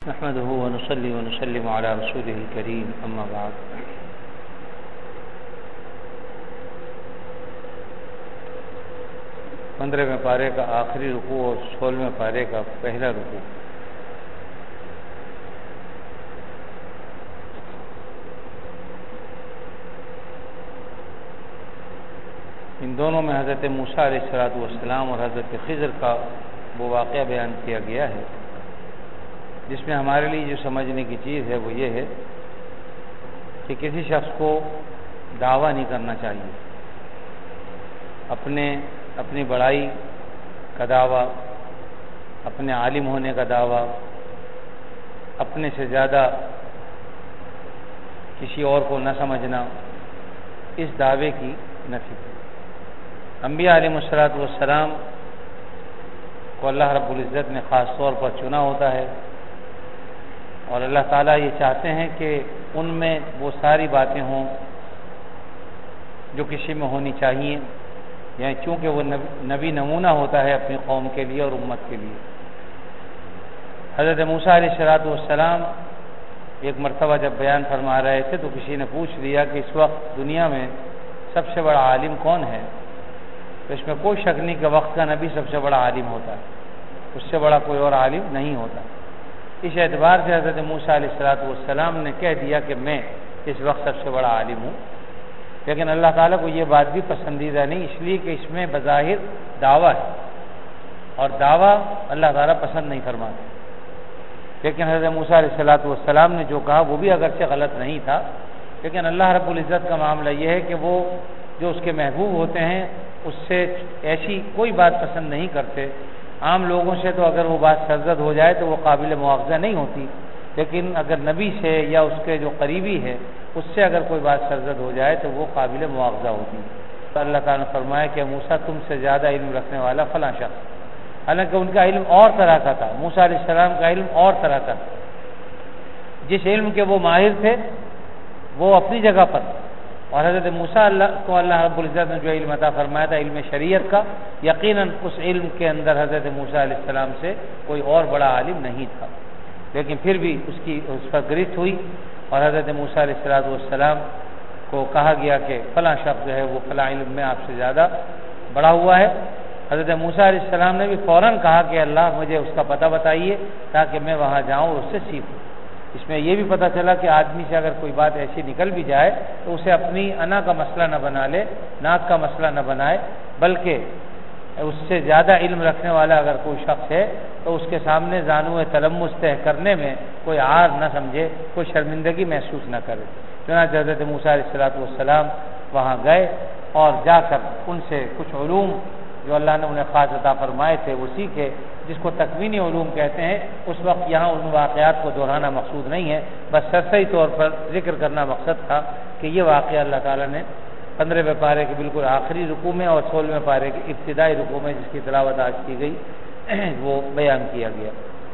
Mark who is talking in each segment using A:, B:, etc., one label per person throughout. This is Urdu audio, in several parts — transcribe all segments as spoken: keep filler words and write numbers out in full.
A: نحمده ونصلي ونسلم على رسوله الكريم اما بعد پندرہویں پارے کا آخری رکوع اور سولہویں پارے کا پہلا رکوع. ان دونوں میں حضرت موسیٰ علیہ الصلوۃ والسلام اور حضرت خضر کا وہ واقعہ بیان کیا گیا ہے، جس میں ہمارے لیے جو سمجھنے کی چیز ہے وہ یہ ہے کہ کسی شخص کو دعویٰ نہیں کرنا چاہیے. اپنے اپنی بڑائی کا دعویٰ، اپنے عالم ہونے کا دعویٰ، اپنے سے زیادہ کسی اور کو نہ سمجھنا، اس دعوے کی نفی. انبیاء علیہ الصلوۃ والسلام کو اللہ رب العزت نے خاص طور پر چنا ہوتا ہے، اور اللہ تعالیٰ یہ چاہتے ہیں کہ ان میں وہ ساری باتیں ہوں جو کسی میں ہونی چاہیے، یعنی چونکہ وہ نبی نمونہ ہوتا ہے اپنی قوم کے لیے اور امت کے لیے. حضرت موسیٰ علیہ الصلوۃ والسلام ایک مرتبہ جب بیان فرما رہے تھے تو کسی نے پوچھ لیا کہ اس وقت دنیا میں سب سے بڑا عالم کون ہے؟ تو اس میں کوئی شک نہیں کہ وقت کا نبی سب سے بڑا عالم ہوتا ہے، اس سے بڑا کوئی اور عالم نہیں ہوتا. اس اعتبار سے حضرت موسیٰ علیہ الصلوۃ والسلام نے کہہ دیا کہ میں اس وقت سب سے بڑا عالم ہوں. لیکن اللہ تعالیٰ کو یہ بات بھی پسندیدہ نہیں، اس لیے کہ اس میں بظاہر دعویٰ ہے، اور دعویٰ اللہ تعالیٰ پسند نہیں فرماتے. لیکن حضرت موسیٰ علیہ الصلوۃ والسلام نے جو کہا وہ بھی اگرچہ غلط نہیں تھا، لیکن اللہ رب العزت کا معاملہ یہ ہے کہ وہ جو اس کے محبوب ہوتے ہیں اس سے ایسی کوئی بات پسند نہیں کرتے. عام لوگوں سے تو اگر وہ بات سرزد ہو جائے تو وہ قابل مواخذہ نہیں ہوتی، لیکن اگر نبی سے یا اس کے جو قریبی ہے اس سے اگر کوئی بات سرزد ہو جائے تو وہ قابل مواخذہ ہوتی. تو اللہ تعالیٰ نے فرمایا کہ موسیٰ تم سے زیادہ علم رکھنے والا فلاں شخص، حالانکہ ان کا علم اور طرح کا تھا. موسیٰ علیہ السلام کا علم اور طرح کا تھا. جس علم کے وہ ماہر تھے وہ اپنی جگہ پر، اور حضرت موسیٰ اللہ کو اللہ رب العزت نے جو علم عطا فرمایا تھا علم شریعت کا، یقیناً اس علم کے اندر حضرت موسیٰ علیہ السلام سے کوئی اور بڑا عالم نہیں تھا. لیکن پھر بھی اس کی اس پر گرفت ہوئی اور حضرت موسیٰ علیہ الصلوۃ والسلام کو کہا گیا کہ فلاں شخص جو ہے وہ فلاں علم میں آپ سے زیادہ بڑا ہوا ہے. حضرت موسیٰ علیہ السلام نے بھی فوراً کہا کہ اللہ مجھے اس کا پتہ بتائیے تاکہ میں وہاں جاؤں اور اس سے سیکھوں. اس میں یہ بھی پتہ چلا کہ آدمی سے اگر کوئی بات ایسی نکل بھی جائے تو اسے اپنی انا کا مسئلہ نہ بنا لے، ناک کا مسئلہ نہ بنائے، بلکہ اس سے زیادہ علم رکھنے والا اگر کوئی شخص ہے تو اس کے سامنے زانو تلمس طے کرنے میں کوئی عار نہ سمجھے، کوئی شرمندگی محسوس نہ کرے. چنانچہ حضرت موسیٰ علیہ الصلوۃ والسلام وہاں گئے اور جا کر ان سے کچھ علوم جو اللہ نے انہیں خاص عطا فرمائے تھے وہ سیکھے، جس کو تکوینی علوم کہتے ہیں. اس وقت یہاں ان واقعات کو دہرانا مقصود نہیں ہے، بس سرسری طور پر ذکر کرنا مقصد تھا کہ یہ واقعہ اللہ تعالیٰ نے پندرہویں پارے کے بالکل آخری رکوع میں اور سولہویں پارے کے ابتدائی رکوع میں جس کی تلاوت آج کی گئی وہ بیان کیا گیا.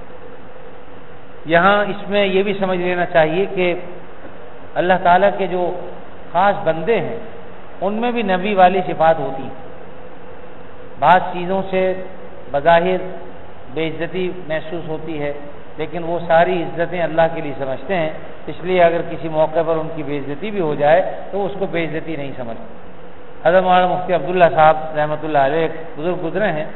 A: یہاں اس میں یہ بھی سمجھ لینا چاہیے کہ اللہ تعالیٰ کے جو خاص بندے ہیں ان میں بھی نبی والی صفات ہوتی ہیں. بعض چیزوں سے بظاہر بے عزتی محسوس ہوتی ہے، لیکن وہ ساری عزتیں اللہ کے لیے سمجھتے ہیں، اس لیے اگر کسی موقع پر ان کی بے عزتی بھی ہو جائے تو اس کو بے عزتی نہیں سمجھتے. حضرت مولانا مفتی عبداللہ صاحب رحمۃ اللہ علیہ ایک بزرگ گزرے ہیں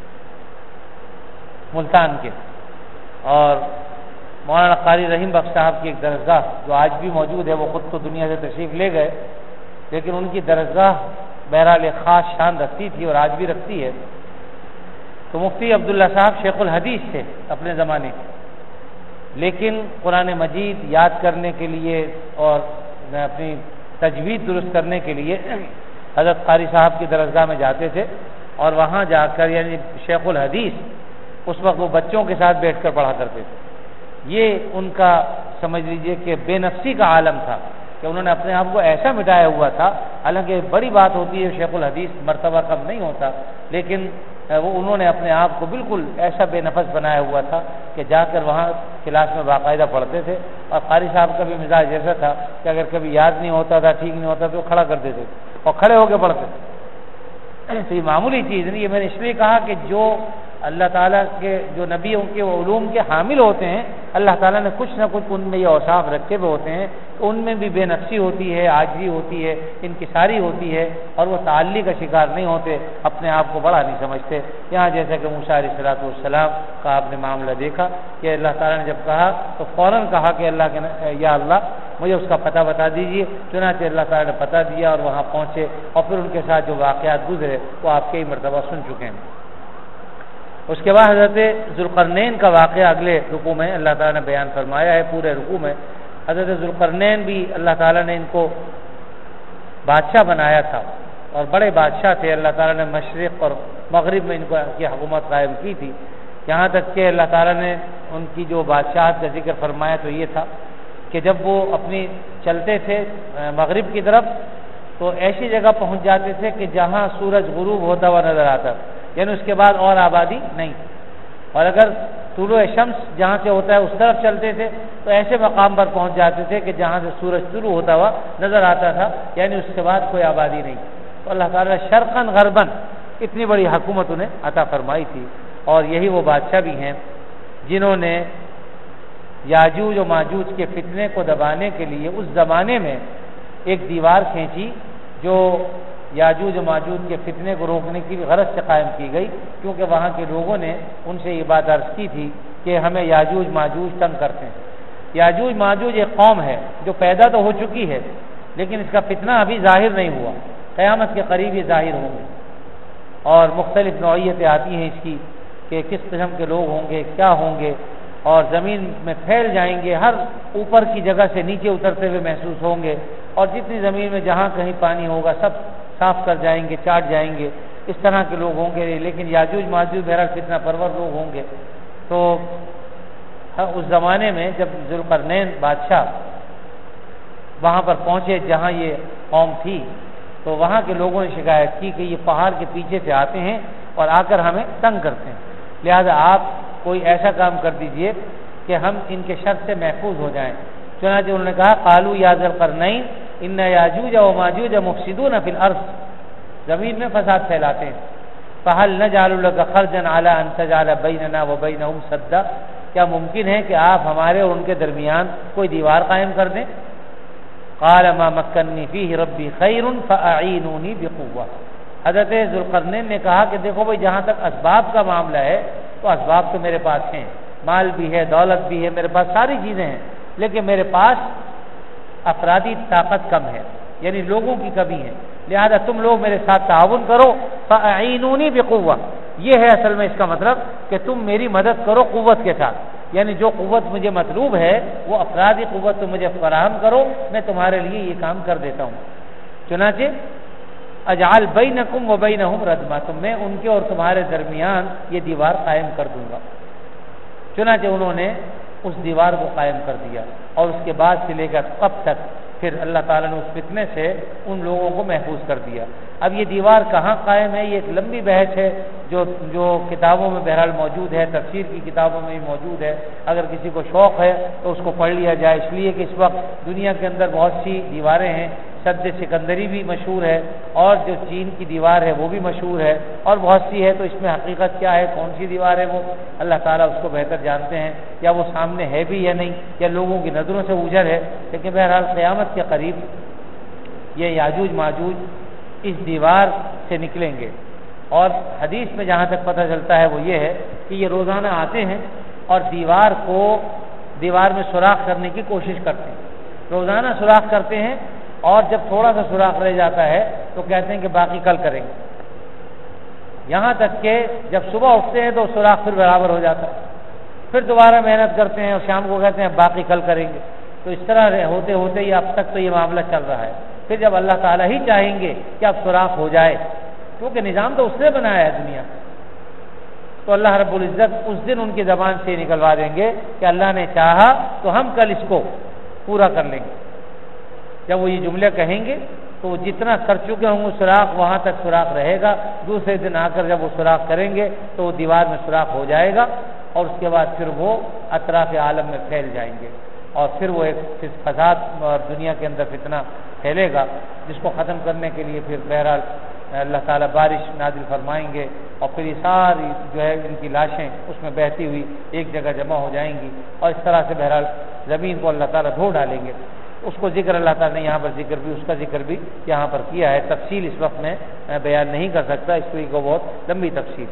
A: ملتان کے، اور مولانا قاری رحیم بخش صاحب کی ایک درسگاہ جو آج بھی موجود ہے، وہ خود تو دنیا سے تشریف لے گئے لیکن ان کی درسگاہ بہرحال ایک خاص شان رکھتی تھی اور آج بھی رکھتی ہے. تو مفتی عبداللہ صاحب شیخ الحدیث تھے اپنے زمانے کے، لیکن قرآن مجید یاد کرنے کے لیے اور اپنی تجوید درست کرنے کے لیے حضرت قاری صاحب کی درسگاہ میں جاتے تھے، اور وہاں جا کر یعنی شیخ الحدیث اس وقت وہ بچوں کے ساتھ بیٹھ کر پڑھا کرتے تھے. یہ ان کا سمجھ لیجئے کہ بے نفسی کا عالم تھا کہ انہوں نے اپنے آپ کو ایسا مٹایا ہوا تھا. حالانکہ بڑی بات ہوتی ہے، شیخ الحدیث مرتبہ کم نہیں ہوتا، لیکن وہ انہوں نے اپنے آپ کو بالکل ایسا بے نفس بنایا ہوا تھا کہ جا کر وہاں کلاس میں باقاعدہ پڑھتے تھے. اور قاری صاحب کا بھی مزاج ایسا تھا کہ اگر کبھی یاد نہیں ہوتا تھا، ٹھیک نہیں ہوتا تو کھڑا کر دیتے اور کھڑے ہو کے پڑھتے. تو یہ معمولی چیز نہیں، یہ میں نے اس لیے کہا کہ جو اللہ تعالیٰ کے جو نبیوں کے وہ علوم کے حامل ہوتے ہیں، اللہ تعالیٰ نے کچھ نہ کچھ ان میں یہ اوصاف رکھے ہوئے ہوتے ہیں کہ ان میں بھی بے نفسی ہوتی ہے، عاجزی ہوتی ہے، انکساری ہوتی ہے، اور وہ تعلی کا شکار نہیں ہوتے، اپنے آپ کو بڑا نہیں سمجھتے۔ یہاں جیسا کہ موسیٰ علیہ الصلوۃ والسلام کا آپ نے معاملہ دیکھا کہ اللہ تعالیٰ نے جب کہا تو فوراً کہا کہ اللہ کے یا اللہ مجھے اس کا پتہ بتا دیجیے، چنانچہ اللہ تعالیٰ نے پتہ دیا اور وہاں پہنچے، اور پھر ان کے ساتھ جو واقعات گزرے وہ آپ کئی مرتبہ سن چکے ہیں۔ اس کے بعد حضرت ذوالقرنین کا واقعہ اگلے رکوع میں اللہ تعالیٰ نے بیان فرمایا ہے۔ پورے رکوع میں حضرت ذوالقرنین بھی اللہ تعالیٰ نے ان کو بادشاہ بنایا تھا، اور بڑے بادشاہ تھے۔ اللہ تعالیٰ نے مشرق اور مغرب میں ان کو کی حکومت قائم کی تھی، یہاں تک کہ اللہ تعالیٰ نے ان کی جو بادشاہت کا ذکر فرمایا تو یہ تھا کہ جب وہ اپنی چلتے تھے مغرب کی طرف تو ایسی جگہ پہنچ جاتے تھے کہ جہاں سورج غروب ہوتا ہوا نظر آتا، یعنی اس کے بعد اور آبادی نہیں، اور اگر طلوع شمس جہاں سے ہوتا ہے اس طرف چلتے تھے تو ایسے مقام پر پہنچ جاتے تھے کہ جہاں سے سورج شروع ہوتا ہوا نظر آتا تھا، یعنی اس کے بعد کوئی آبادی نہیں۔ تو اللہ تعالیٰ شرقاً غرباً اتنی بڑی حکومت انہیں عطا فرمائی تھی، اور یہی وہ بادشاہ بھی ہیں جنہوں نے یاجوج و ماجوج کے فتنے کو دبانے کے لیے اس زمانے میں ایک دیوار کھینچی جو یاجوج و ماجوج کے فتنے کو روکنے کی غرض سے قائم کی گئی، کیونکہ وہاں کے لوگوں نے ان سے یہ بات عرض کی تھی کہ ہمیں یاجوج ماجوج تنگ کرتے ہیں۔ یاجوج ماجوج ایک قوم ہے جو پیدا تو ہو چکی ہے لیکن اس کا فتنہ ابھی ظاہر نہیں ہوا، قیامت کے قریب یہ ظاہر ہوں گے، اور مختلف نوعیتیں آتی ہیں اس کی کہ کس قسم کے لوگ ہوں گے، کیا ہوں گے، اور زمین میں پھیل جائیں گے، ہر اوپر کی جگہ سے نیچے اترتے ہوئے محسوس ہوں گے، اور جتنی زمین میں جہاں کہیں پانی ہوگا سب صاف کر جائیں گے، چاٹ جائیں گے، اس طرح کے لوگ ہوں گے۔ لیکن یاجوج ماجوج بہرحال فتنہ پرور لوگ ہوں گے۔ تو اس زمانے میں جب ذوالقرنین بادشاہ وہاں پر پہنچے جہاں یہ قوم تھی تو وہاں کے لوگوں نے شکایت کی کہ یہ پہاڑ کے پیچھے سے آتے ہیں اور آ کر ہمیں تنگ کرتے ہیں، لہذا آپ کوئی ایسا کام کر دیجئے کہ ہم ان کے شر سے محفوظ ہو جائیں۔ چنانچہ انہوں نے کہا قالوا یا ذوالقرنین ان یاجوج و ماجوج مفسدون فی الارض، زمین میں فساد پھیلاتے ہیں، فہل نجعل لک خرجا علی ان تجعل بیننا وبینہم سدا، کیا ممکن ہے کہ آپ ہمارے اور ان کے درمیان کوئی دیوار قائم کر دیں؟ قال ما مکنی فیہ ربی خیر فاعینونی بقوہ، حضرت ذوالقرنین نے کہا کہ دیکھو بھائی جہاں تک اسباب کا معاملہ ہے تو اسباب تو میرے پاس ہیں، مال بھی ہے، دولت بھی ہے، میرے پاس ساری چیزیں ہیں، لیکن میرے پاس افرادی طاقت کم ہے، یعنی لوگوں کی کمی ہے، لہذا تم لوگ میرے ساتھ تعاون کرو، فاعینونی بقوہ، یہ ہے اصل میں اس کا مطلب کہ تم میری مدد کرو قوت کے ساتھ، یعنی جو قوت مجھے مطلوب ہے وہ افرادی قوت تم مجھے فراہم کرو، میں تمہارے لیے یہ کام کر دیتا ہوں۔ چنانچہ اجعل بینکم وبینہم ردما، تو میں ان کے اور تمہارے درمیان یہ دیوار قائم کر دوں گا۔ چنانچہ انہوں نے اس دیوار کو قائم کر دیا، اور اس کے بعد سے لے کر اب تک پھر اللہ تعالیٰ نے اس فتنے سے ان لوگوں کو محفوظ کر دیا۔ اب یہ دیوار کہاں قائم ہے یہ ایک لمبی بحث ہے جو جو کتابوں میں بہرحال موجود ہے، تفسیر کی کتابوں میں بھی موجود ہے، اگر کسی کو شوق ہے تو اس کو پڑھ لیا جائے، اس لیے کہ اس وقت دنیا کے اندر بہت سی دیواریں ہیں، سد سکندری بھی مشہور ہے، اور جو چین کی دیوار ہے وہ بھی مشہور ہے، اور بہت سی ہے، تو اس میں حقیقت کیا ہے، کون سی دیوار ہے وہ اللہ تعالیٰ اس کو بہتر جانتے ہیں، یا وہ سامنے ہے بھی یا نہیں، یا لوگوں کی نظروں سے اوجھل ہے، لیکن بہرحال قیامت کے قریب یہ یاجوج ماجوج اس دیوار سے نکلیں گے، اور حدیث میں جہاں تک پتہ چلتا ہے وہ یہ ہے کہ یہ روزانہ آتے ہیں اور دیوار کو دیوار میں سوراخ کرنے کی کوشش کرتے ہیں، روزانہ سوراخ کرتے ہیں، اور جب تھوڑا سا سوراخ رہ جاتا ہے تو کہتے ہیں کہ باقی کل کریں گے، یہاں تک کہ جب صبح اٹھتے ہیں تو سوراخ پھر برابر ہو جاتا ہے، پھر دوبارہ محنت کرتے ہیں اور شام کو کہتے ہیں باقی کل کریں گے، تو اس طرح ہوتے ہوتے ہی اب تک تو یہ معاملہ چل رہا ہے۔ پھر جب اللہ تعالیٰ ہی چاہیں گے کہ اب سوراخ ہو جائے، کیونکہ نظام تو اس نے بنایا ہے دنیا، تو اللہ رب العزت اس دن ان کی زبان سے نکلوا دیں گے کہ اللہ نے چاہا تو ہم کل اس کو پورا کر لیں گے۔ جب وہ یہ جملے کہیں گے تو وہ جتنا کر چکے ہوں گے سوراخ وہاں تک سوراخ رہے گا، دوسرے دن آ کر جب وہ سوراخ کریں گے تو وہ دیوار میں سوراخ ہو جائے گا، اور اس کے بعد پھر وہ اطراف عالم میں پھیل جائیں گے، اور پھر وہ ایک فساد اور دنیا کے اندر فتنہ پھیلے گا، جس کو ختم کرنے کے لیے پھر بہرحال اللہ تعالیٰ بارش نازل فرمائیں گے، اور پھر یہ ساری جو ہے ان کی لاشیں اس میں بہتی ہوئی ایک جگہ جمع ہو جائیں گی، اور اس طرح سے بہرحال زمین کو اللہ تعالیٰ دھو ڈالیں گے۔ اس کو ذکر اللہ تعالیٰ نے یہاں پر ذکر بھی اس کا ذکر بھی یہاں پر کیا ہے، تفصیل اس وقت میں بیان نہیں کر سکتا، اس کو بہت لمبی تفصیل۔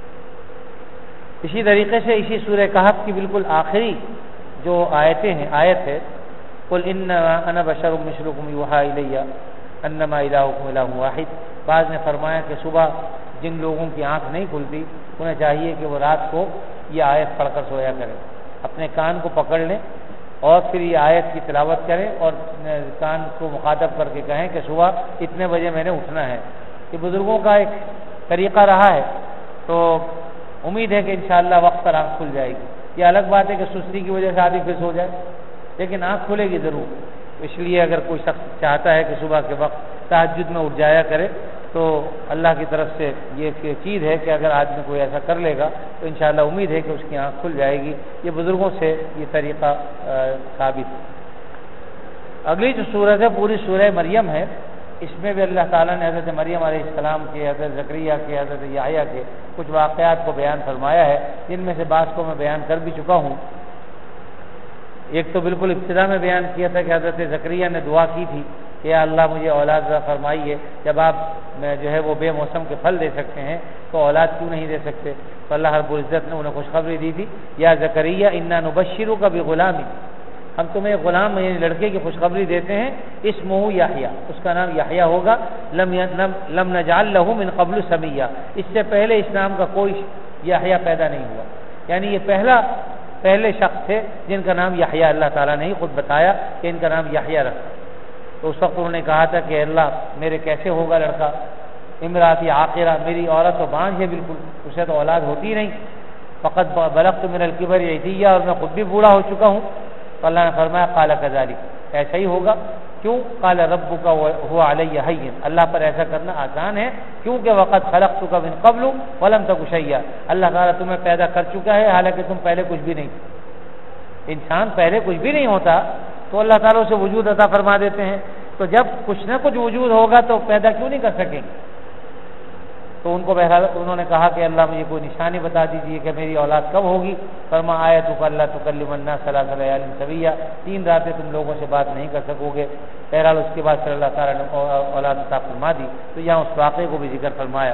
A: اسی طریقے سے اسی سورہ کہف کی بالکل آخری جو آیتیں ہیں آیت ہے قل انما انا بشر مثلکم یوحی الی انما الہکم الہ واحد۔ بعض نے فرمایا کہ صبح جن لوگوں کی آنکھ نہیں کھلتی انہیں چاہیے کہ وہ رات کو یہ آیت پڑھ کر سویا کریں، اپنے کان کو پکڑ لیں اور پھر یہ آیت کی تلاوت کریں اور کان کو مخاطب کر کے کہیں کہ صبح اتنے بجے میں نے اٹھنا ہے۔ یہ بزرگوں کا ایک طریقہ رہا ہے، تو امید ہے کہ انشاءاللہ وقت پر آنکھ کھل جائے گی۔ یہ الگ بات ہے کہ سستی کی وجہ سے آدمی پھر سو جائے، لیکن آنکھ کھلے گی ضرور۔ اس لیے اگر کوئی شخص چاہتا ہے کہ صبح کے وقت تہجد میں اٹھ جایا کرے تو اللہ کی طرف سے یہ چیز ہے کہ اگر آدمی کوئی ایسا کر لے گا تو انشاءاللہ امید ہے کہ اس کی آنکھ کھل جائے گی۔ یہ بزرگوں سے یہ طریقہ ثابت ہے۔ اگلی جو سورت ہے پوری سورہ مریم ہے، اس میں بھی اللہ تعالیٰ نے حضرت مریم علیہ السلام کے، حضرت زکریا کے، حضرت یحییٰ کے کچھ واقعات کو بیان فرمایا ہے، جن میں سے بعض کو میں بیان کر بھی چکا ہوں۔ ایک تو بالکل ابتدا میں بیان کیا تھا کہ حضرت زکریا نے دعا کی تھی کہ یا اللہ مجھے اولاد عطا فرمائیے، جب آپ جو ہے وہ بے موسم کے پھل دے سکتے ہیں تو اولاد کیوں نہیں دے سکتے؟ تو اللہ رب العزت نے انہیں خوشخبری دی تھی، یا زکریا انا نبشرک بغلام، ہم تمہیں ایک غلام یعنی لڑکے کی خوشخبری دیتے ہیں، اسمہ یحییٰ، اس کا نام یحییٰ ہوگا، لم لم نجعل له من قبل سمیہ، اس سے پہلے اس نام کا کوئی یحییٰ پیدا نہیں ہوا، یعنی یہ پہلا پہلے شخص تھے جن کا نام یحییٰ اللہ تعالیٰ نے ہی خود بتایا کہ ان کا نام یحییٰ رکھا۔ تو اس وقت انہوں نے کہا تھا کہ اللہ میرے کیسے ہوگا لڑکا، امراتی عاقرہ، میری عورت تو بانجھ ہے بالکل، اسے تو اولاد ہوتی نہیں، فقط بلغت من الکبر عتیہ، اور میں خود بھی بوڑھا ہو چکا ہوں۔ تو اللہ نے فرمایا قال کذالک، ایسا ہی ہوگا، کیوں؟ قال ربک هو علی ہین، اللہ پر ایسا کرنا آسان ہے کیونکہ وقت خلقتک من قبل ولم تک شیئا، اللہ تعالیٰ تمہیں پیدا کر چکا ہے حالانکہ تم پہلے کچھ بھی نہیں تھے۔ انسان پہلے کچھ بھی نہیں ہوتا تو اللہ تعالیٰ اسے وجود عطا فرما دیتے ہیں، تو جب کچھ نہ کچھ وجود ہوگا تو پیدا کیوں نہیں کر سکیں گے؟ تو ان کو بہرحال انہوں نے کہا کہ اللہ مجھے کوئی نشانی بتا دیجیے کہ میری اولاد کب ہوگی۔ فرما آیتک اللہ تکلم الناس ثلاث لیال سویہ، تین راتیں تم لوگوں سے بات نہیں کر سکو گے۔ بہرحال اس کے بعد صلی اللہ تعالیٰ نے اولاد عطا فرما دی، تو یہاں اس واقعے کو بھی ذکر فرمایا۔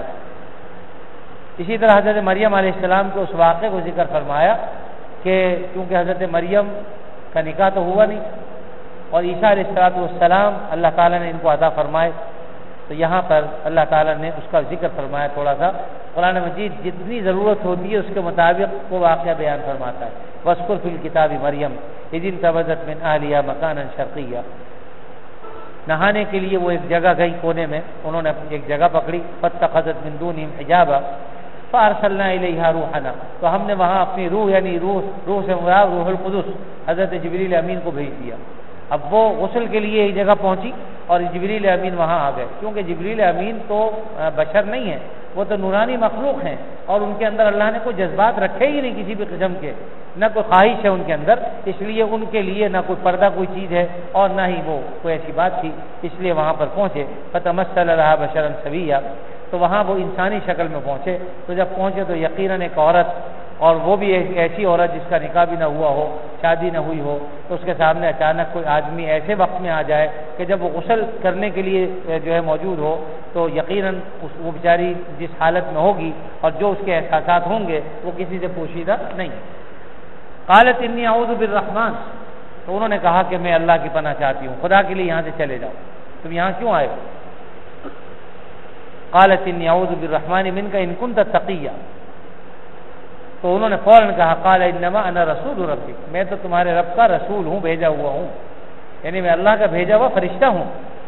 A: اسی طرح حضرت مریم علیہ السلام کے اس واقعے کو ذکر فرمایا کہ کیونکہ حضرت مریم کا نکاح تو ہوا نہیں اور عیسیٰ علیہ السلام اللہ تعالیٰ نے ان کو عطا فرمائے، تو یہاں پر اللہ تعالیٰ نے اس کا ذکر فرمایا تھوڑا سا۔ قرآن مجید جتنی ضرورت ہوتی ہے اس کے مطابق وہ واقعہ بیان فرماتا ہے۔ وَاذْكُرْ فِي الْكِتَابِ مَرْيَمَ إِذِ انتَبَذَتْ مِنْ أَهْلِهَا مَكَانًا شَرْقِيًّا، نہانے کے لیے وہ ایک جگہ گئی کونے میں، انہوں نے ایک جگہ پکڑی، فَاتَّخَذَتْ مِنْ دُونِهِمْ حِجَابًا فَأَرْسَلْنَا إِلَيْهَا رُوحَنَا، تو ہم نے وہاں اپنی روح یعنی روح روح سے مراد روح القدس حضرت جبریل امین کو بھیج دیا۔ اب وہ غسل کے لیے ایک جگہ پہنچی اور جبریل امین وہاں آ گئے، کیونکہ جبریل امین تو بشر نہیں ہے، وہ تو نورانی مخلوق ہیں اور ان کے اندر اللہ نے کوئی جذبات رکھے ہی نہیں کسی بھی قسم کے، نہ کوئی خواہش ہے ان کے اندر، اس لیے ان کے لیے نہ کوئی پردہ کوئی چیز ہے اور نہ ہی وہ کوئی ایسی بات تھی، اس لیے وہاں پر پہنچے۔ فتمثل لها بشرا سویا، تو وہاں وہ انسانی شکل میں پہنچے، تو جب پہنچے تو یقیناً ایک عورت، اور وہ بھی ایک ایسی عورت جس کا نکاح بھی نہ ہوا ہو، شادی نہ ہوئی ہو، تو اس کے سامنے اچانک کوئی آدمی ایسے وقت میں آ جائے کہ جب وہ غسل کرنے کے لیے جو ہے موجود ہو تو یقیناً وہ بیچاری جس حالت میں ہوگی اور جو اس کے احساسات ہوں گے وہ کسی سے پوشیدہ نہیں۔ قالت انی اعوذ بالرحمن، تو انہوں نے کہا کہ میں اللہ کی پناہ چاہتی ہوں، خدا کے لیے یہاں سے چلے جاؤ، تم یہاں کیوں آئے؟ قالت انی اعوذ بالرحمن منک ان کنت تقیہ، تو انہوں نے فوراً کہا قال انما انا رسول ربک، میں تو تمہارے رب کا رسول ہوں، بھیجا ہوا ہوں، یعنی میں اللہ کا بھیجا ہوا فرشتہ ہوں۔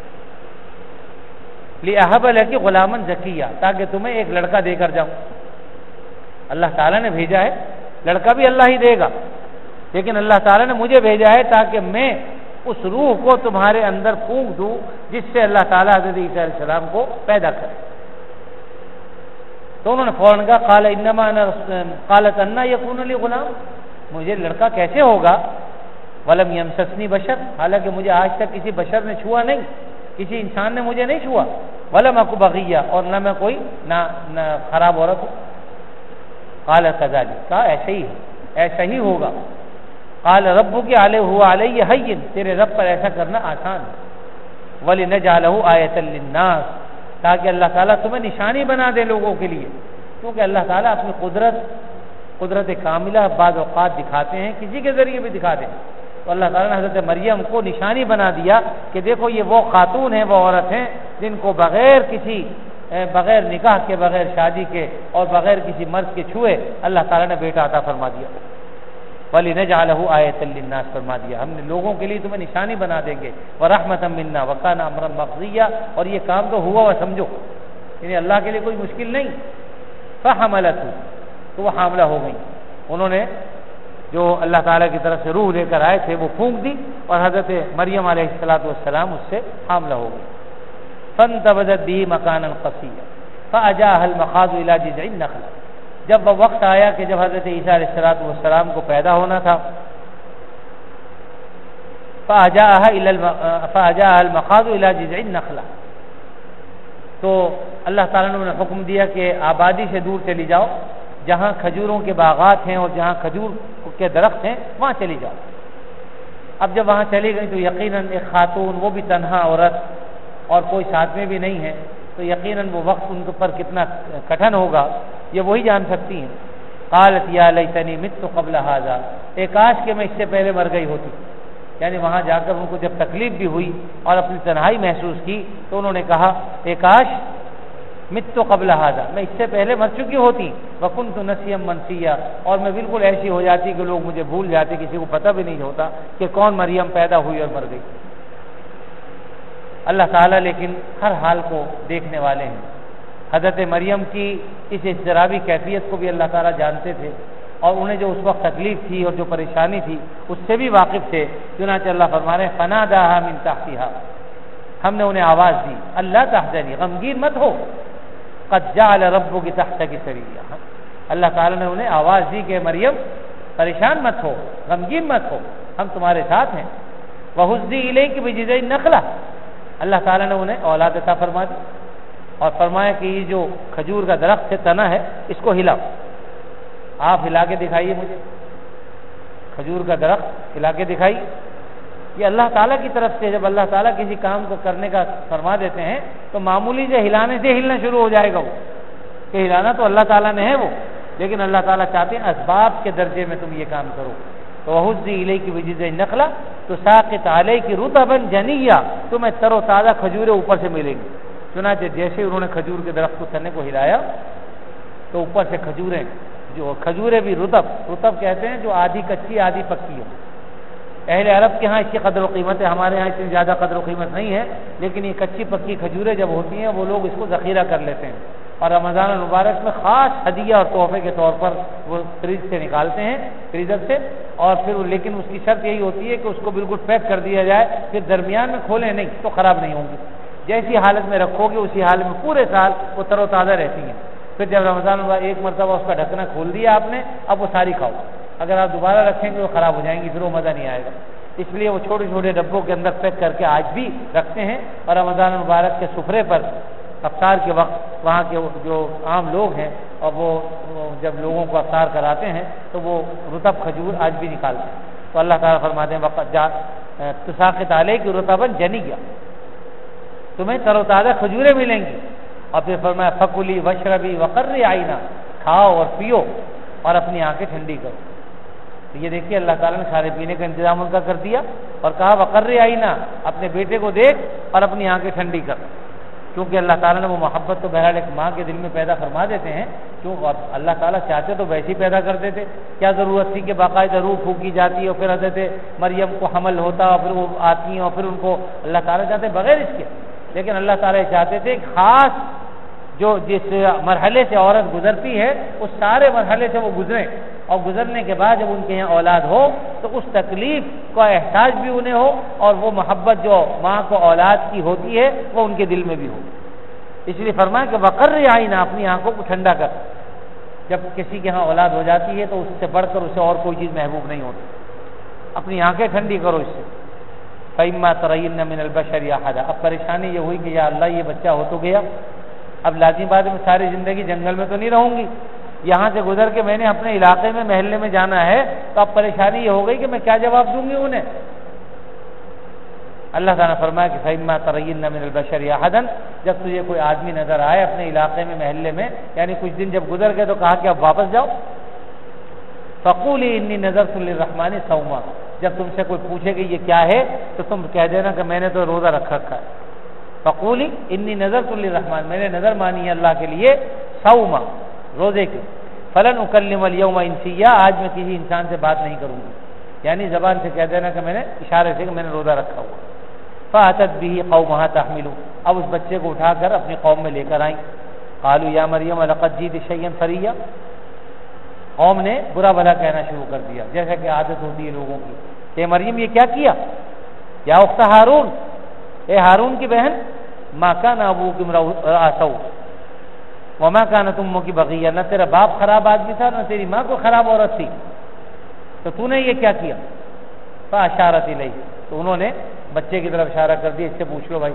A: لأہب لک غلاما زکیہ، تاکہ تمہیں ایک لڑکا دے کر جاؤں، اللہ تعالیٰ نے بھیجا ہے، لڑکا بھی اللہ ہی دے گا، لیکن اللہ تعالیٰ نے مجھے بھیجا ہے تاکہ میں اس روح کو تمہارے اندر پھونک دوں جس سے اللہ تعالیٰ حضرت عیسیٰ علیہ السلام کو پیدا کرے۔ تو انہوں نے فوراً کہا قال انما انا قالت انا یکون لی غلام، مجھے لڑکا کیسے ہوگا؟ ولم یمسسنی بشر، حالانکہ مجھے آج تک کسی بشر نے چھوا نہیں، کسی انسان نے مجھے نہیں چھوا، ولم اک بغیہ، اور نہ میں کوئی نہ, نہ خراب عورت ہوں۔ قال کذالک، کہا ایسا ہی ہے، ایسا ہی ہوگا. قال ربک علیہ هو علی ہین، تیرے رب پر ایسا کرنا آسان ہے. ولنجعلہ آیۃ للناس، تاکہ اللہ تعالیٰ تمہیں نشانی بنا دے لوگوں کے لیے. کیونکہ اللہ تعالیٰ اپنی قدرت قدرت کاملہ بعض اوقات دکھاتے ہیں، کسی کے ذریعے بھی دکھاتے ہیں. تو اللہ تعالیٰ نے حضرت مریم کو نشانی بنا دیا کہ دیکھو یہ وہ خاتون ہیں، وہ عورت ہیں جن کو بغیر کسی بغیر نکاح کے، بغیر شادی کے اور بغیر کسی مرد کے چھوئے اللہ تعالیٰ نے بیٹا عطا فرما دیا. وَلِنَجْعَلَهُ آیَةً لِلنَّاسِ فرما دیا، ہم نے لوگوں کے لیے تمہیں نشانی بنا دیں گے. وَرَحْمَةً مِنَّا وَكَانَ أَمْرًا مَقْضِيًّا، اور یہ کام تو ہوا ہوا سمجھو، یعنی اللہ کے لیے کوئی مشکل نہیں. فَحَمَلَتْهُ، تو وہ حاملہ ہو گئی. انہوں نے جو اللہ تعالیٰ کی طرف سے روح لے کر آئے تھے وہ پھونک دی، اور حضرت مریم علیہ الصلوۃ والسلام اس سے حاملہ ہو گئی. فَانْتَبَذَتْ بِهِ مَكَانًا قَصِيًّا فَأَجَاءَهَا الْمَخَاضُ إِلَى جِذْعِ النَّخْلَةِ، جب وہ وقت آیا کہ جب حضرت عیسیٰ علیہ الصلوۃ والسلام کو پیدا ہونا تھا، فَأَجَاءَهَا الْمَخَاضُ إِلَى جِذْعِ النَّخْلَةِ، تو اللہ تعالیٰ نے انہیں حکم دیا کہ آبادی سے دور چلی جاؤ، جہاں کھجوروں کے باغات ہیں اور جہاں کھجور کے درخت ہیں وہاں چلی جاؤ. اب جب وہاں چلی گئی تو یقیناً ایک خاتون، وہ بھی تنہا عورت اور کوئی ساتھ میں بھی نہیں ہے، تو یقیناً وہ وقت ان پر کتنا کٹھن ہوگا یہ وہی جان سکتی ہیں. قالت یا لیتنی مت قبل ھذا، اے کاش کہ میں اس سے پہلے مر گئی ہوتی. یعنی وہاں جا کر ان کو جب تکلیف بھی ہوئی اور اپنی تنہائی محسوس کی تو انہوں نے کہا اے کاش مت قبل ھذا، میں اس سے پہلے مر چکی ہوتی. وکنت نسیا منسیا، اور میں بالکل ایسی ہو جاتی کہ لوگ مجھے بھول جاتے، کسی کو پتہ بھی نہیں ہوتا کہ کون مریم پیدا ہوئی اور مر گئی. اللہ تعالیٰ لیکن ہر حال کو دیکھنے والے ہیں. حضرت مریم کی اس اضطرابی کیفیت کو بھی اللہ تعالیٰ جانتے تھے، اور انہیں جو اس وقت تکلیف تھی اور جو پریشانی تھی اس سے بھی واقف تھے. چنانچہ اللہ فرما رہے ہیں فناداها من تحتها، ہم نے انہیں آواز دی اللہ تحزنی، غمگین مت ہو، قد جعل ربک تحتک سریا، اللہ تعالیٰ نے انہیں آواز دی کہ مریم پریشان مت ہو، غمگین مت ہو، ہم تمہارے ساتھ ہیں. وہزی الیک بجذع النخلہ، اللہ تعالیٰ نے انہیں اولاد عطا فرما دی اور فرمایا کہ یہ جو کھجور کا درخت سے تنا ہے اس کو ہلاؤ. آپ ہلا کے دکھائیے مجھے کھجور کا درخت، ہلا کے دکھائیے. یہ اللہ تعالیٰ کی طرف سے جب اللہ تعالیٰ کسی کام کو کرنے کا فرما دیتے ہیں تو معمولی سے ہلانے سے ہلنا شروع ہو جائے گا. وہ کہ ہلانا تو اللہ تعالیٰ نے ہے وہ، لیکن اللہ تعالیٰ چاہتے ہیں اسباب کے درجے میں تم یہ کام کرو. تو وہزی الیک بجذع النخلہ تساقط علیک رطبا جنیا، تمہیں تر و تازہ کھجوریں اوپر سے ملیں گی. چنانچہ جیسے انہوں نے کھجور کے درخت کو تنے کو ہلایا تو اوپر سے کھجوریں، جو کھجوریں بھی رطب رطب کہتے ہیں جو آدھی کچی آدھی پکی ہو. اہل عرب کے ہاں اس کی قدر و قیمت ہے، ہمارے ہاں اتنی زیادہ قدر و قیمت نہیں ہے، لیکن یہ کچی پکی کھجوریں جب ہوتی ہیں وہ لوگ اس کو ذخیرہ کر لیتے ہیں اور رمضان المبارک میں خاص ہدیہ اور تحفے کے طور پر وہ فریج سے نکالتے ہیں، فریزر سے، اور پھر لیکن اس کی شرط یہی ہوتی ہے کہ اس کو بالکل پیک کر دیا جائے، پھر درمیان میں کھولیں نہیں تو خراب نہیں ہوں گی. جیسی حالت میں رکھو گے اسی حالت میں پورے سال وہ تر و تازہ رہتی ہیں. پھر جب رمضان المبارک ایک مرتبہ اس کا ڈھکنا کھول دیا آپ نے، اب وہ ساری کھاؤ. اگر آپ دوبارہ رکھیں گے وہ خراب ہو جائیں گی، پھر وہ مزہ نہیں آئے گا. اس لیے وہ چھوٹے چھوٹے ڈبوں کے اندر پیک کر کے آج بھی رکھتے ہیں، اور رمضان المبارک کے سفرے پر افطار کے وقت وہاں کے جو عام لوگ ہیں اور وہ جب لوگوں کو افطار کراتے ہیں تو وہ رطب کھجور آج بھی نکالتے ہیں. تو اللہ تعالیٰ فرماتے ہیں وقت جا تساقط علیک رطبا جنیا، تمہیں تر و تازہ کھجوریں ملیں گی. اور پھر فرمایا فکلی وشربی وقرری عینا، کھاؤ اور پیو اور اپنی آنکھیں ٹھنڈی کرو. تو یہ دیکھیے اللہ تعالیٰ نے کھانے پینے کا انتظام ان کا کر دیا اور کہا وقرری عینا، اپنے بیٹے کو دیکھ اور اپنی آنکھیں ٹھنڈی کر. کیونکہ اللہ تعالیٰ نے وہ محبت تو بہرحال ایک ماں کے دل میں پیدا فرما دیتے ہیں، کیوں اللہ تعالیٰ چاہتے تو ویسے ہی پیدا کر دیتے. کیا ضرورت تھی کہ باقاعدہ روح پھونکی جاتی اور پھر حضرت مریم کو حمل ہوتا اور پھر وہ آتی اور پھر ان کو اللہ تعالیٰ چاہتے بغیر اس کے. لیکن اللہ تعالیٰ چاہتے تھے خاص جو جس مرحلے سے عورت گزرتی ہے اس سارے مرحلے سے وہ گزریں، اور گزرنے کے بعد جب ان کے یہاں اولاد ہو تو اس تکلیف کا احساس بھی انہیں ہو اور وہ محبت جو ماں کو اولاد کی ہوتی ہے وہ ان کے دل میں بھی ہو. اس لیے فرمایا کہ وقرری عینا، اپنی آنکھوں کو ٹھنڈا کر. جب کسی کے ہاں اولاد ہو جاتی ہے تو اس سے بڑھ کر اسے اور کوئی چیز محبوب نہیں ہوتی. اپنی آنکھیں ٹھنڈی کرو اس سے. فَإِمَّا تَرَيِنَّ مِنَ الْبَشَرِ أَحَدًا، اب پریشانی یہ ہوئی کہ یا اللہ یہ بچہ ہو تو گیا، اب لازمی بات ہے میں ساری زندگی جنگل میں تو نہیں رہوں گی، یہاں سے گزر کے میں نے اپنے علاقے میں محلے میں جانا ہے تو اب پریشانی یہ ہو گئی کہ میں کیا جواب دوں گی انہیں. اللہ تعالیٰ نے فرمایا کہ فَإِمَّا تَرَيِنَّ مِنَ الْبَشَرِ أَحَدًا، جب تجھے کوئی آدمی نظر آئے اپنے علاقے میں محلے میں، یعنی کچھ دن جب گزر گئے تو کہا کہ اب واپس جاؤ. فَقُولِي إِنِّي نَذَرْتُ لِلرَّحْمَنِ صَوْمًا، جب تم سے کوئی پوچھے کہ یہ کیا ہے تو تم کہہ دینا کہ میں نے تو روزہ رکھ رکھا ہے. فَقُولِي إِنِّي نَذَرْتُ لِلرَّحْمَنِ، میں نے نظر مانی ہے اللہ کے لیے صوما، روزے کی. فَلَنْ أُكَلِّمَ الْيَوْمَ إِنسِيًّا، آج میں کسی انسان سے بات نہیں کروں گی، یعنی زبان سے کہہ دینا کہ میں نے اشارے سے کہ میں نے روزہ رکھا ہوا. فَأَتَتْ بِهِ قَوْمَهَا تَحْمِلُهُ، اب اس بچے کو اٹھا کر اپنی قوم میں لے کر آئیں. قالوا یا مریم لقد جئت شیئا فریا، قوم نے برا بھلا کہنا شروع کر دیا جیسا کہ عادت ہوتی ہے لوگوں کی کہ مریم یہ کیا کیا. یا اخت ہارون، اے ہارون کی بہن، ما کان ابوک امرؤ سوء وما كانت امک بغیہ، نہ تیرا باپ خراب آدمی تھا نہ تیری ماں کو خراب عورت تھی، تو تو نے یہ کیا کیا. فاشارت الیہ، تو انہوں نے بچے کی طرف اشارہ کر دیا، اس سے پوچھ لو بھائی،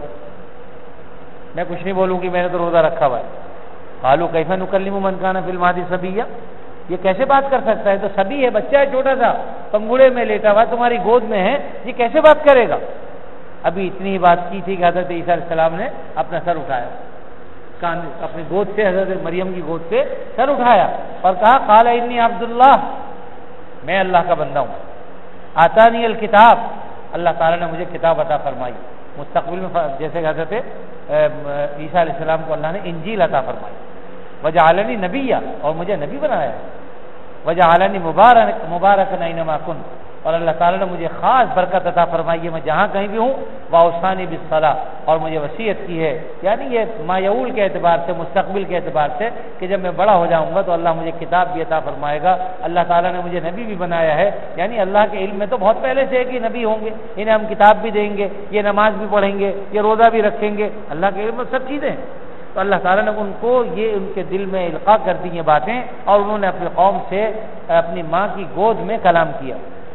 A: میں کچھ نہیں بولوں گی، میں نے تو روزہ رکھا ہوا ہے. قالوا کیف نکلم من کان فی المہد صبیا، یہ کیسے بات کر سکتا ہے، تو سبی ہے، بچہ ہے چھوٹا سا، پنگوڑے میں لیٹا ہوا تمہاری گود میں ہے، یہ کیسے بات کرے گا. ابھی اتنی ہی بات کی تھی کہ حضرت عیسیٰ علیہ السلام نے اپنا سر اٹھایا، کان اپنی گود سے، حضرت مریم کی گود سے سر اٹھایا اور کہا قال انی عبداللہ، میں اللہ کا بندہ ہوں. آتانی الکتاب، اللہ تعالیٰ نے مجھے کتاب عطا فرمائی. مستقبل میں جیسے کہ حضرت عیسیٰ علیہ السلام کو اللہ نے انجیل عطا فرمائی. وجعلنی نبیہ، اور مجھے نبی بنایا. وجعلنی مبارک مبارکا اینما کنت، اور اللہ تعالیٰ نے مجھے خاص برکت عطا فرمائی ہے میں جہاں کہیں بھی ہوں. واوصانی بالصلاۃ، اور مجھے وصیت کی ہے، یعنی یہ مایعول کے اعتبار سے، مستقبل کے اعتبار سے کہ جب میں بڑا ہو جاؤں گا تو اللہ مجھے کتاب بھی عطا فرمائے گا. اللہ تعالیٰ نے مجھے نبی بھی بنایا ہے، یعنی اللہ کے علم میں تو بہت پہلے سے ہے کہ نبی ہوں گے، انہیں ہم کتاب بھی دیں گے، یہ نماز بھی پڑھیں گے، یہ روزہ بھی رکھیں گے، اللہ کے علم میں سب چیزیں ہیں. تو اللہ تعالیٰ نے ان کو یہ ان کے دل میں القاء کر دی یہ باتیں، اور انہوں نے اپنی قوم سے اپنی ماں کی گود میں کلام کیا.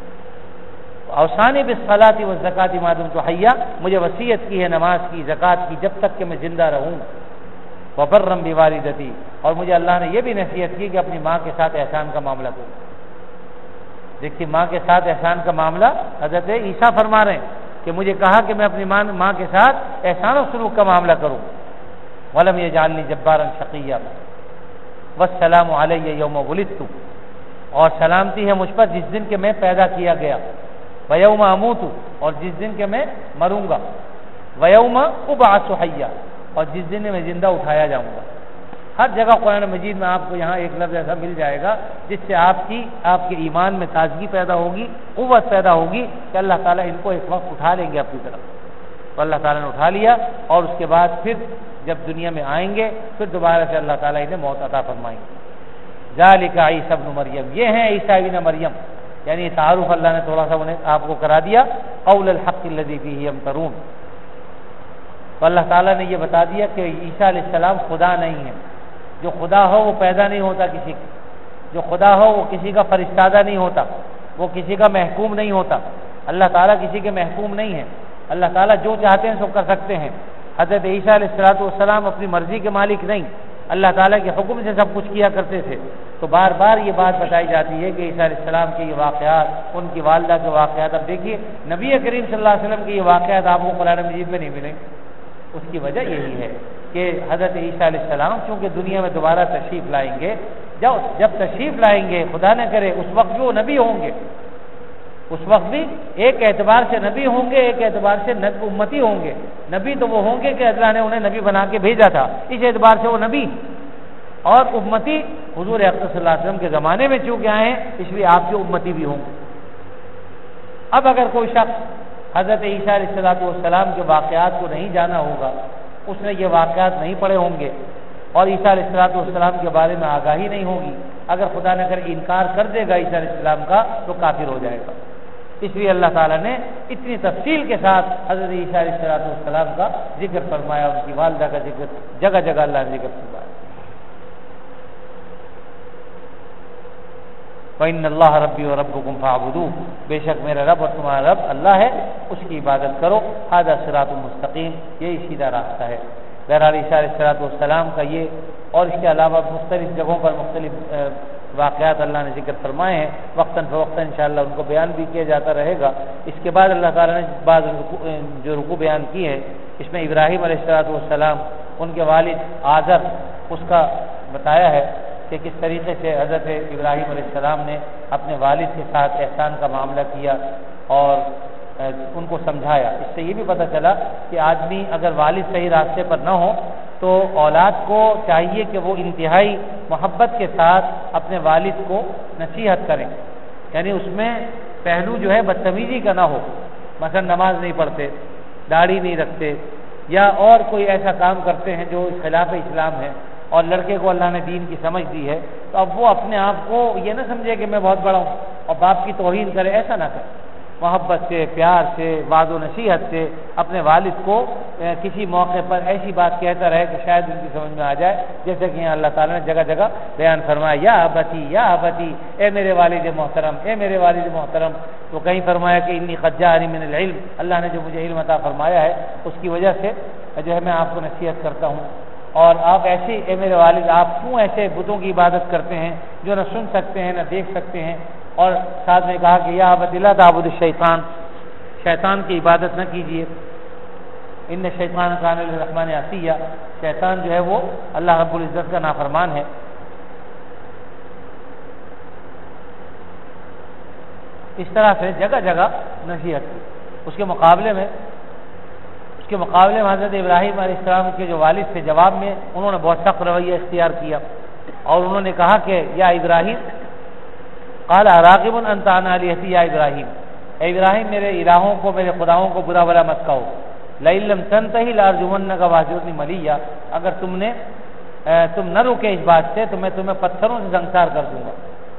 A: اوصانی بالصلاۃ والزکاۃ ما دمت حیا، مجھے وصیت کی ہے نماز کی، زکات کی، جب تک کہ میں زندہ رہوں. وبرا بوالدتی، اور مجھے اللہ نے یہ بھی نصیحت کی کہ اپنی ماں کے ساتھ احسان کا معاملہ کروں. دیکھیے ماں کے ساتھ احسان کا معاملہ حضرت عیسیٰ فرما رہے ہیں کہ مجھے کہا کہ میں اپنی ماں ماں کے ساتھ احسان و سلوک کا معاملہ کروں. ولم یجعلنی جبارا شقیا والسلام علی یوم ولدت، اور سلامتی ہے مجھ پر جس دن کہ میں پیدا کیا گیا. ویوم اموت، اور جس دن کہ میں مروں گا. ویوم ابعث حیا، اور جس دن میں زندہ اٹھایا جاؤں گا. ہر جگہ قرآن مجید میں آپ کو یہاں ایک لفظ ایسا مل جائے گا جس سے آپ کی آپ کے ایمان میں تازگی پیدا ہوگی، قوت پیدا ہوگی کہ اللہ تعالیٰ ان کو ایک وقت اٹھا لیں گے اپنی طرف. تو اللہ تعالیٰ نے اٹھا لیا، اور اس کے بعد پھر جب دنیا میں آئیں گے پھر دوبارہ سے اللہ تعالیٰ انہیں موت عطا فرمائیں گے. ذالک عیسی ابن مریم، یہ ہیں عیسیٰ ابن مریم، یعنی تعارف اللہ نے تھوڑا سا انہیں آپ کو کرا دیا. قول الحق الذی فیہ یمترون، تو اللہ تعالیٰ نے یہ بتا دیا کہ عیسیٰ علیہ السلام خدا نہیں ہے. جو خدا ہو وہ پیدا نہیں ہوتا کسی کا، جو خدا ہو وہ کسی کا فرشتادہ نہیں ہوتا، وہ کسی کا محکوم نہیں ہوتا. اللہ تعالیٰ کسی کے محکوم نہیں ہے. اللہ تعالیٰ جو چاہتے ہیں سو کر سکتے ہیں. حضرت عیسیٰ علیہ الصلوۃ والسلام اپنی مرضی کے مالک نہیں، اللہ تعالیٰ کے حکم سے سب کچھ کیا کرتے تھے. تو بار بار یہ بات بتائی جاتی ہے کہ عیسیٰ علیہ السلام کے یہ واقعات، ان کی والدہ کے واقعات، اب دیکھیے نبی کریم صلی اللہ علیہ وسلم کے یہ واقعات آپ کو قرآن مجید میں نہیں ملیں. اس کی وجہ یہی ہے کہ حضرت عیسیٰ علیہ السلام چونکہ دنیا میں دوبارہ تشریف لائیں گے، جب جب تشریف لائیں گے خدا نہ کرے اس وقت بھی وہ نبی ہوں گے. اس وقت بھی ایک اعتبار سے نبی ہوں گے، ایک اعتبار سے امتی ہوں گے. نبی تو وہ ہوں گے کہ اللہ نے انہیں نبی بنا کے بھیجا تھا، اس اعتبار سے وہ نبی، اور امتی حضور اکرم صلی اللہ علیہ وسلم کے زمانے میں چونکہ آئے ہیں اس لیے آپ کے امتی بھی ہوں گے. اب اگر کوئی شخص حضرت عیسیٰ علیہ الصلوۃ والسلام کے واقعات کو نہیں جانا ہوگا، اس نے یہ واقعات نہیں پڑھے ہوں گے، اور عیسیٰ علیہ الصلوۃ والسلام کے بارے میں آگاہی نہیں ہوگی، اگر خدا نہ کر انکار کر دے گا عیسیٰ علیہ السلام کا تو کافر ہو جائے گا. اس لیے اللہ تعالیٰ نے اتنی تفصیل کے ساتھ حضرت عیسیٰ علیہ الصلوۃ والسلام کا ذکر فرمایا، ان کی والدہ کا ذکر جگہ جگہ اللہ نے ذکر فرمایا. وَإِنَّ اللَّهَ رَبِّي وَرَبُّكُمْ فَاعْبُدُوهُ، بے شک میرا رب اور تمہارا رب اللہ ہے، اس کی عبادت کرو. هذا صراط مستقیم، یہی سیدھا راستہ ہے. بہرحال عیسیٰ علیہ الصلوۃ والسلام کا یہ اور اس کے علاوہ مختلف جگہوں پر مختلف واقعات اللہ نے ذکر فرمائے ہیں، وقتاً فوقتاً انشاءاللہ ان کو بیان بھی کیا جاتا رہے گا۔ اس کے بعد اللہ تعالیٰ نے بعض جو رکوع بیان کی ہے، اس میں ابراہیم علیہ الصلوۃ والسلام ان کے والد آزر اس کا بتایا ہے کہ کس طریقے سے حضرت ابراہیم علیہ السلام نے اپنے والد کے ساتھ احسان کا معاملہ کیا اور ان کو سمجھایا۔ اس سے یہ بھی پتہ چلا کہ آدمی اگر والد صحیح راستے پر نہ ہو تو اولاد کو چاہیے کہ وہ انتہائی محبت کے ساتھ اپنے والد کو نصیحت کریں، یعنی اس میں پہلو جو ہے بدتمیزی کا نہ ہو، مثلا نماز نہیں پڑھتے، داڑھی نہیں رکھتے یا اور کوئی ایسا کام کرتے ہیں جو خلاف اسلام ہے، اور لڑکے کو اللہ نے دین کی سمجھ دی ہے تو اب وہ اپنے آپ کو یہ نہ سمجھے کہ میں بہت بڑا ہوں اور باپ کی توہین کرے، ایسا نہ کرے۔ محبت سے، پیار سے، وعظ و نصیحت سے اپنے والد کو کسی موقع پر ایسی بات کہتا رہے کہ شاید ان کی سمجھ میں آ جائے، جیسے کہ یہاں اللہ تعالیٰ نے جگہ جگہ بیان فرمایا یا ابتی یا ابتی، اے میرے والد محترم، اے میرے والد محترم۔ تو کہیں فرمایا کہ انی قد جاءنی من العلم، اللہ نے جو مجھے علم عطا فرمایا ہے اس کی وجہ سے جو ہے میں آپ کو نصیحت کرتا ہوں، اور آپ ایسے اے میرے والد آپ کیوں ایسے بتوں کی عبادت کرتے ہیں جو نہ سن سکتے ہیں نہ دیکھ سکتے ہیں، اور ساتھ میں کہا کہ یا ابت لا تعبد الشیطان، شیطان کی عبادت نہ کیجیے، ان شیطان کان للرحمن عصیا، شیطان جو ہے وہ اللہ رب العزت کا نافرمان ہے۔ اس طرح سے جگہ جگہ نصیحت کی۔ اس کے مقابلے میں اس کے مقابلے میں حضرت ابراہیم علیہ السلام کے جو والد تھے، جواب میں انہوں نے بہت سخت رویہ اختیار کیا اور انہوں نے کہا کہ یا ابراہیم قال راغب انت عن آلہتی یا ابراہیم، اے ابراہیم میرے الہوں کو، میرے خداؤں کو برا بلا مت کہو، لئن لم تنتہی لارجمنک واہجرنی ملیہ، اگر تم نے تم نہ روکے اس بات سے تو میں تمہیں پتھروں سے سنسار کر دوں گا۔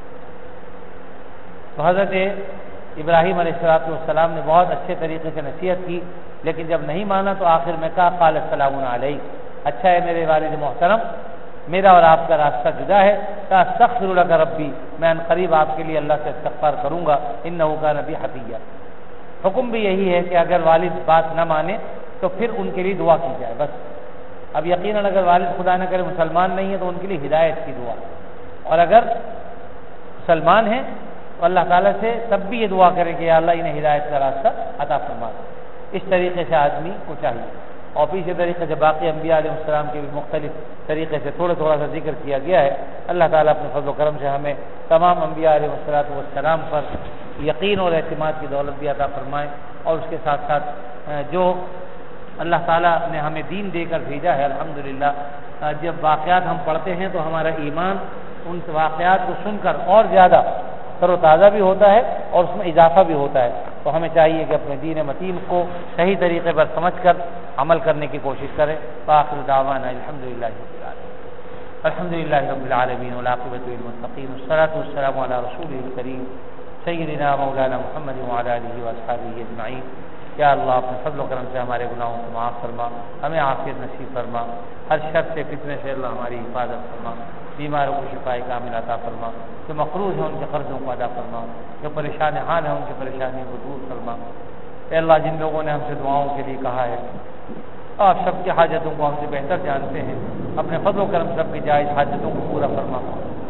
A: تو حضرت ابراہیم علیہ الصلوۃ والسلام نے بہت اچھے طریقے سے نصیحت کی، لیکن جب نہیں مانا تو آخر میں کہا قال السلام علیک، اچھا ہے میرے والد محترم، میرا اور آپ کا راستہ جدا ہے، استغفر لک ربی، میں ان قریب آپ کے لیے اللہ سے استغفار کروں گا، انہ کان بی حفیہ۔ حکم بھی یہی ہے کہ اگر والد بات نہ مانے تو پھر ان کے لیے دعا کی جائے بس۔ اب یقیناً اگر والد خدا نہ کرے مسلمان نہیں ہے تو ان کے لیے ہدایت کی دعا، اور اگر مسلمان ہیں تو اللہ تعالیٰ سے تب بھی یہ دعا کرے کہ یا اللہ انہیں ہدایت کا راستہ عطا فرما۔ اس طریقے سے آدمی کو چاہیے، اور اسی طریقے سے باقی انبیاء علیہ السلام کے بھی مختلف طریقے سے تھوڑا تھوڑا سا ذکر کیا گیا ہے۔ اللہ تعالیٰ اپنے فضل و کرم سے ہمیں تمام انبیاء علیہ السلام پر یقین اور اعتماد کی دولت بھی عطا فرمائے، اور اس کے ساتھ ساتھ جو اللہ تعالیٰ نے ہمیں دین دے کر بھیجا ہے، الحمدللہ جب واقعات ہم پڑھتے ہیں تو ہمارا ایمان ان واقعات کو سن کر اور زیادہ تر و تازہ بھی ہوتا ہے اور اس میں اضافہ بھی ہوتا ہے۔ تو ہمیں چاہیے کہ اپنے دین متین کو صحیح طریقے پر سمجھ کر عمل کرنے کی کوشش کریں۔ وآخر دعوانا الحمدللہ رب العالمین، الحمدللہ رب العالمین والعاقبۃ للمتقین، والصلاۃ والسلام علی رسولہ الکریم سیدنا مولانا محمد وعلی آلہ واصحابہ اجمعین۔ یا اللہ اپنے فضل و کرم سے ہمارے گناہوں کو معاف فرما، ہمیں عافیت نصیب فرما، ہر شر سے فتنے سے اللہ ہماری حفاظت فرما، بیماروں کو شفائے کامل عطا فرما، جو مقروض ہیں ان کے قرضوں کو ادا فرما، جو پریشان حال ہیں ان کی پریشانیوں کو دور فرما۔ اے اللہ جن لوگوں نے ہم سے دعاؤں کے لیے کہا ہے، آپ سب کی حاجتوں کو ہم سے بہتر جانتے ہیں، اپنے فضل و کرم سب کی جائز حاجتوں کو پورا فرما۔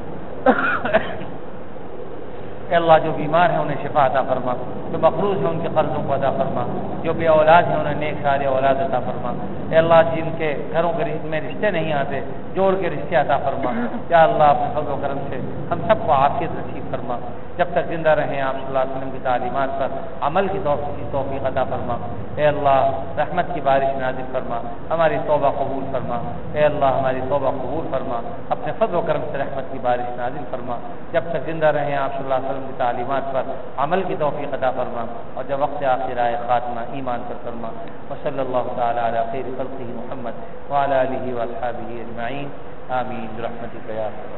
A: اے اللہ جو بیمار ہیں انہیں شفا عطا فرما، جو مقروض ہیں ان کے قرضوں کو ادا فرما، جو بے اولاد ہیں انہیں نیک سارے اولاد عطا فرما۔ اے اللہ جن کے گھروں کے میں رشتے نہیں آتے جوڑ کے رشتے عطا فرما۔ یا اللہ اپنے فضل و کرم سے ہم سب کو عافیت نصیب فرما، جب تک زندہ رہیں آپ صلی اللہ علیہ وسلم کی تعلیمات پر عمل کی توفیق عطا فرما۔ اے اللہ رحمت کی بارش نازل فرما، ہماری توبہ قبول فرما۔ اے اللہ ہماری توبہ قبول فرما، اپنے فضل و کرم سے رحمت کی بارش نازل فرما، جب تک زندہ رہیں آپ صلی اللہ علیہ وسلم کی تعلیمات پر عمل کی توفیق عطا فرما، اور جب وقت آخر آئے خاتمہ ایمان پر فرما۔ وصلی اللہ تعالی علی خیر خلقہ محمد وعلی آلہ واصحابہ اجمعین، آمین برحمتک یا ارحم۔